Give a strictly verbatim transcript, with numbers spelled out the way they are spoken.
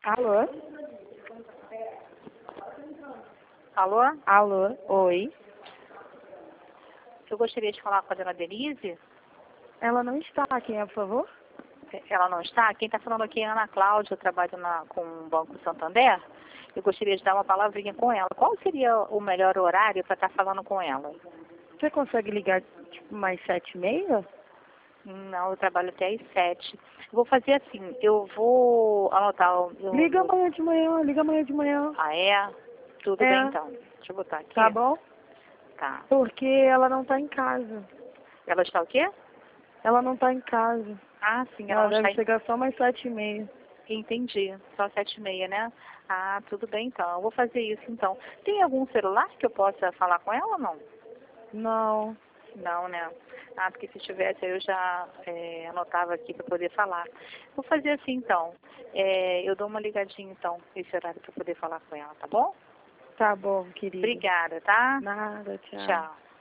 Alô? Alô? Alô? Oi? Eu gostaria de falar com a dona Denise. Ela não está aqui, por favor? Ela não está? Quem está falando aqui é a Ana Cláudia, eu trabalho na, com o Banco Santander. Eu gostaria de dar uma palavrinha com ela. Qual seria o melhor horário para estar falando com ela? Você consegue ligar, tipo, mais sete e meia? Não, eu trabalho até às sete. Eu vou fazer assim, eu vou anotar o... Eu, Liga eu- amanhã de manhã, liga amanhã de manhã. Ah, é? Tudo É. bem, então. Deixa eu botar aqui. Tá bom? Tá. Porque ela não tá em casa. Ela está o quê? Ela não tá em casa. Ah, sim, ela Ela não está deve em... chegar só mais sete e meia. Entendi. Só sete e meia, né? Ah, tudo bem, então. Eu vou fazer isso, então. Tem algum celular que eu possa falar com ela ou não? Não. Não, né? Ah, porque se tivesse eu já é, anotava aqui para poder falar. Vou fazer assim, então. É, eu dou uma ligadinha, então, esse horário para poder falar com ela, tá bom? Tá bom, querida. Obrigada, tá? Nada, tchau. Tchau.